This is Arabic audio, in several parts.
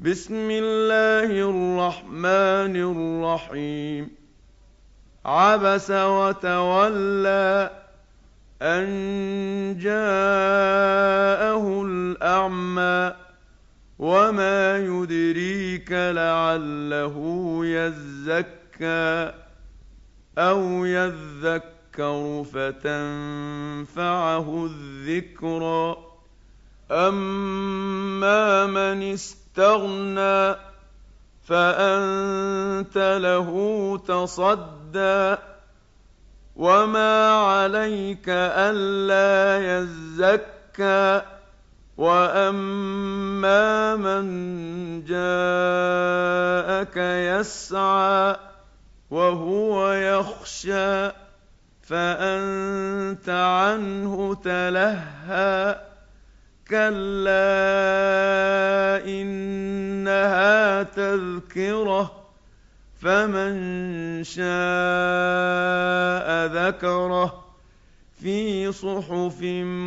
بسم الله الرحمن الرحيم. عبس وتولى أن جاءه الأعمى وما يدريك لعله يزكى أو يذكر فتنفعه الذكرى. أما من استغنى فأنت له تصدى وما عليك ألا يزكى. وأما من جاءك يسعى وهو يخشى فأنت عنه تلهى. كلا إنها تذكرة فمن شاء ذكره في صحف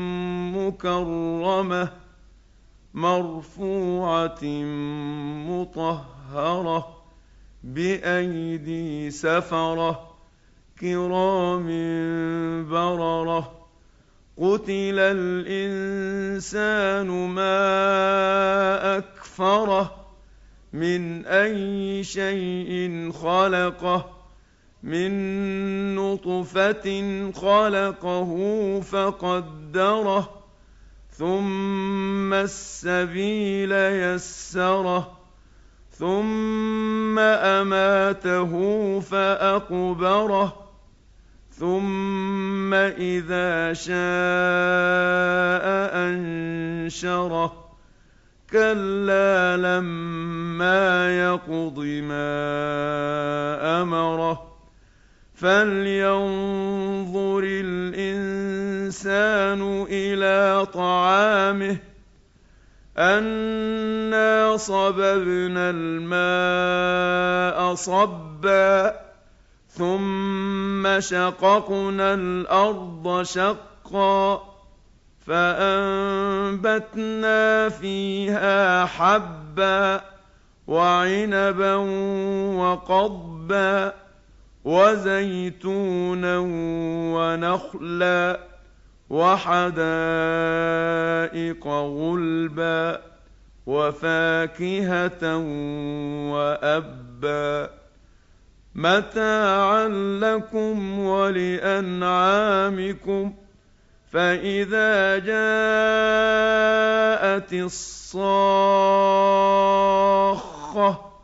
مكرمة مرفوعة مطهرة بأيدي سفرة كرام بررة. قتل الإنسان ما أكفره من أي شيء خلقه من نطفة خلقه فقدره ثم السبيل يسره ثم أماته فأقبره ثم إذا شاء أنشره. كلا لما يقض ما أمره. فلينظر الإنسان إلى طعامه أنا صببنا الماء صبا ثم شققنا الأرض شقا فأنبتنا فيها حبا وعنبا وقضبا وزيتونا ونخلا وحدائق غلبا وفاكهة وأبا متاعا لكم ولأنعامكم. فإذا جاءت الصاخة